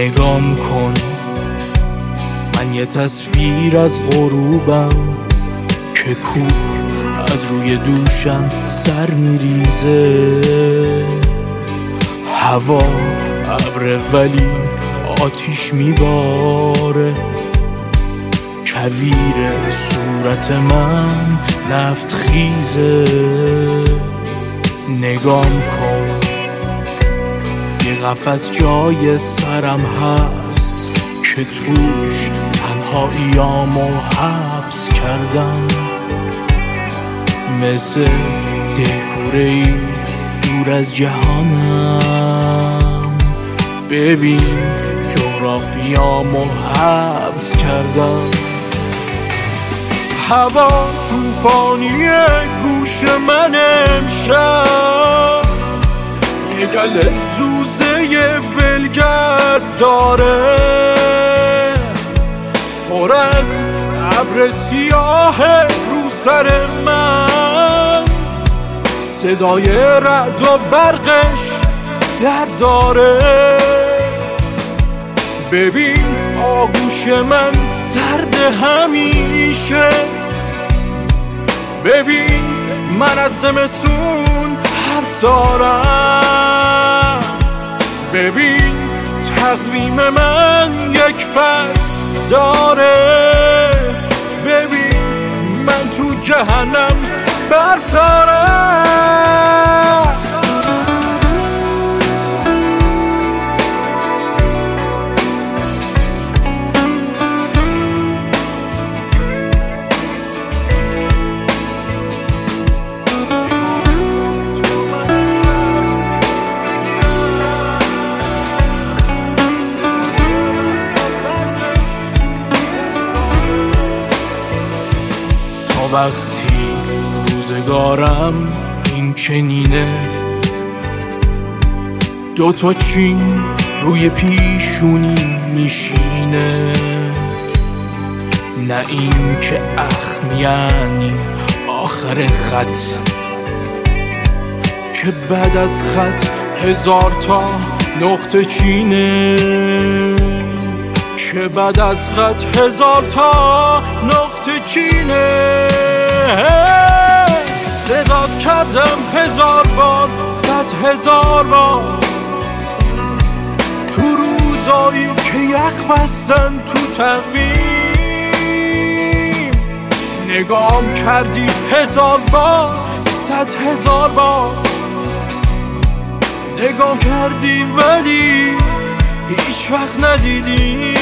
نگام کن، من یه تصویر از غروبم که کوه از روی دوشم سر میریزه. هوا ابره ولی آتیش میباره، کویر صورت من نفت خیزه. نگام کن، یه قفس جای سرم هست که توش تنهاییامو حبس کردم. مثل دلکوره‌ای دور از جهانم، ببین جغرافیامو حبس کردم. هوا توفانیه گوش من امشب، یه گل زوزه ولگرد داره، پر از ابر سیاه رو سر من، صدای رعد و برقش درد داره. ببین آغوش من سرد همیشه، ببین من از زمستون حرف دارم، ببین تقویم من یک فصل داره، ببین من تو جهنم برف دارم. وقتی روزگارم این چنینه، دوتا چین روی پیشونی میشینه، نه این که اخم یعنی آخر خط، که بعد از خط 1000 تا نقطه چینه، که بعد از خط 1000 تا نقطه چینه. صدات کردم 1000 بار 100,000 بار، تو روزایی که یخ بستن تو تقویم. نگام کردی 1000 بار 100,000 بار، نگام کردی ولی هیچ وقت ندیدی.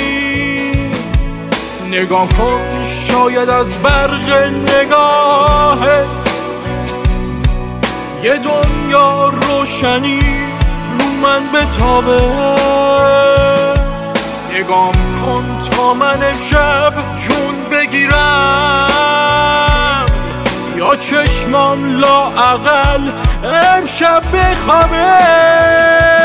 نگاه کن، شاید از برق نگاهت یه دنیا روشنی رو من بتابه. نگام کن تا من امشب جون بگیرم، یا چشمام لااقل امشب بخوابه.